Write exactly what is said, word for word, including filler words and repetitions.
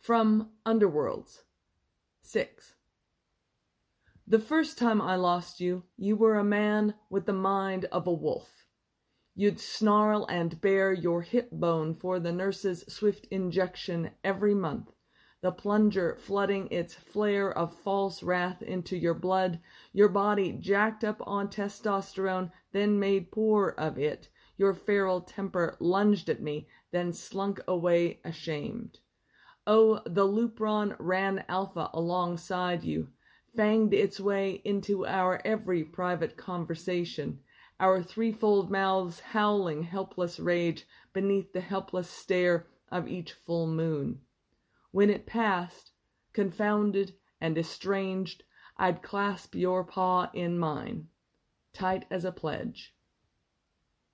From Underworlds. six. The first time I lost you, you were a man with the mind of a wolf. You'd snarl and bare your hip bone for the nurse's swift injection every month, the plunger flooding its flare of false wrath into your blood, your body jacked up on testosterone, then made poor of it. Your feral temper lunged at me, then slunk away ashamed. Oh, the Lupron ran alpha alongside you, fanged its way into our every private conversation, our threefold mouths howling helpless rage beneath the helpless stare of each full moon. When it passed, confounded and estranged, I'd clasp your paw in mine, tight as a pledge.